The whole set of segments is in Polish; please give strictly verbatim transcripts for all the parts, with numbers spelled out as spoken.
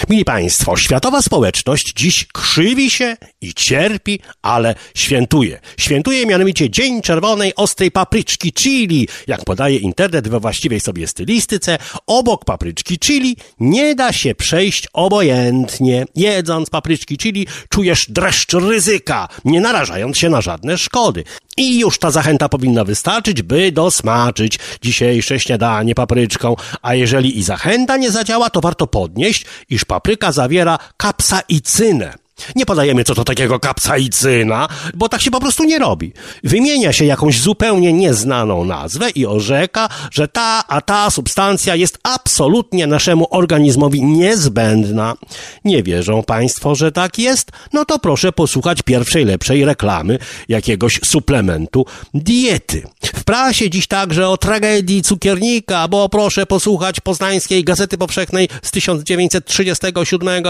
Mili Państwo, światowa społeczność dziś krzywi się i cierpi, ale świętuje. Świętuje mianowicie Dzień Czerwonej Ostrej Papryczki Chili. Jak podaje internet we właściwej sobie stylistyce, obok papryczki chili nie da się przejść obojętnie. Jedząc papryczki chili czujesz dreszcz ryzyka, nie narażając się na żadne szkody. I już ta zachęta powinna wystarczyć, by dosmaczyć dzisiejsze śniadanie papryczką. A jeżeli i zachęta nie zadziała, to warto podnieść, iż papryka zawiera kapsaicynę. Nie podajemy, co to takiego kapsaicyna, bo tak się po prostu nie robi. Wymienia się jakąś zupełnie nieznaną nazwę i orzeka, że ta a ta substancja jest absolutnie naszemu organizmowi niezbędna. Nie wierzą Państwo, że tak jest? No to proszę posłuchać pierwszej lepszej reklamy jakiegoś suplementu diety. W prasie dziś także o tragedii cukiernika, bo proszę posłuchać Poznańskiej Gazety Powszechnej z tysiąc dziewięćset trzydziestego siódmego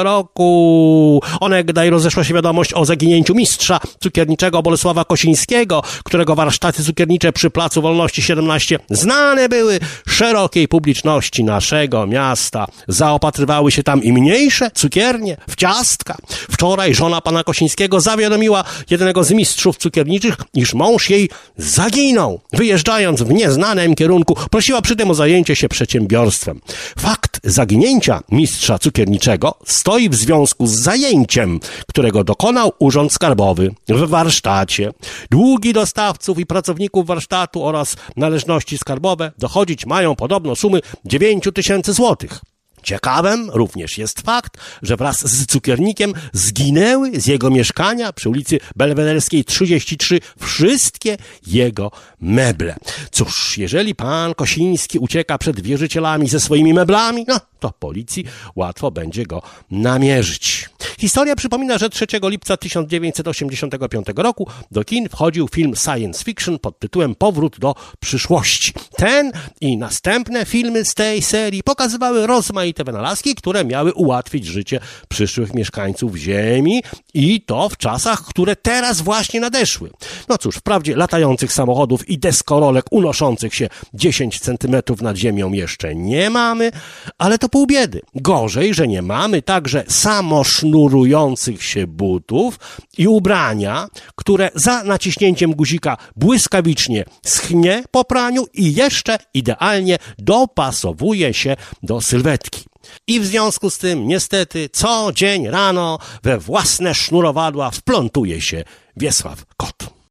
roku. Onegdaj rozeszła się wiadomość o zaginięciu mistrza cukierniczego Bolesława Kosińskiego, którego warsztaty cukiernicze przy Placu Wolności siedemnaście znane były szerokiej publiczności naszego miasta. Zaopatrywały się tam i mniejsze cukiernie w ciastka. Wczoraj żona pana Kosińskiego zawiadomiła jednego z mistrzów cukierniczych, iż mąż jej zaginął. Wyjeżdżając w nieznanym kierunku, prosiła przy tym o zajęcie się przedsiębiorstwem. Fakt zaginięcia mistrza cukierniczego stoi w związku z zajęciem, którego dokonał Urząd Skarbowy w warsztacie. Długi dostawców i pracowników warsztatu oraz należności skarbowe dochodzić mają podobno sumy dziewięć tysięcy złotych. Ciekawym również jest fakt, że wraz z cukiernikiem zginęły z jego mieszkania przy ulicy Belwederskiej trzydzieści trzy wszystkie jego meble. Cóż, jeżeli pan Kosiński ucieka przed wierzycielami ze swoimi meblami, no to policji łatwo będzie go namierzyć. Historia przypomina, że trzeciego lipca tysiąc dziewięćset osiemdziesiątego piątego roku do kin wchodził film science fiction pod tytułem Powrót do przyszłości. Ten i następne filmy z tej serii pokazywały rozmaite wynalazki, które miały ułatwić życie przyszłych mieszkańców Ziemi i to w czasach, które teraz właśnie nadeszły. No cóż, wprawdzie latających samochodów i deskorolek unoszących się dziesięć centymetrów nad ziemią jeszcze nie mamy, ale to pół biedy. Gorzej, że nie mamy także samosznurujących się butów i ubrania, które za naciśnięciem guzika błyskawicznie schnie po praniu i jeszcze idealnie dopasowuje się do sylwetki. I w związku z tym, niestety, co dzień rano we własne sznurowadła wplątuje się Wiesław Kot.